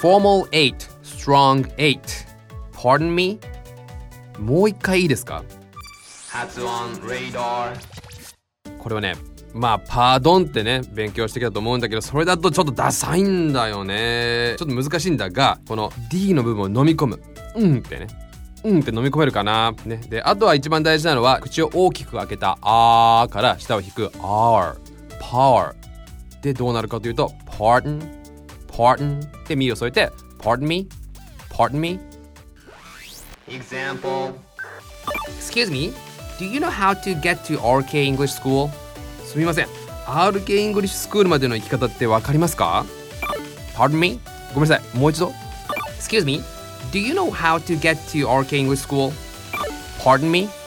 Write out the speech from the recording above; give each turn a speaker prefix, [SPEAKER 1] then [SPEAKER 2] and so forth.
[SPEAKER 1] Formal 8 Strong 8 Pardon me? もう一回いいですか？発音レーダー。これはね、まあパードンってね勉強してきたと思うんだけど、それだとちょっとダサいんだよね。ちょっと難しいんだが、この D の部分を飲み込むってね、って飲み込めるかな、ね、であとは一番大事なのは口を大きく開けたあーから下を引く R Power でどうなるかというと Pardon で身を添えて Pardon me Example Excuse me Do you know how to get to RK English School? すみません RK English School までの行き方ってわかりますか？ Pardon me ごめんなさいもう一度 Excuse me Do you know how to get to RK English School? Pardon me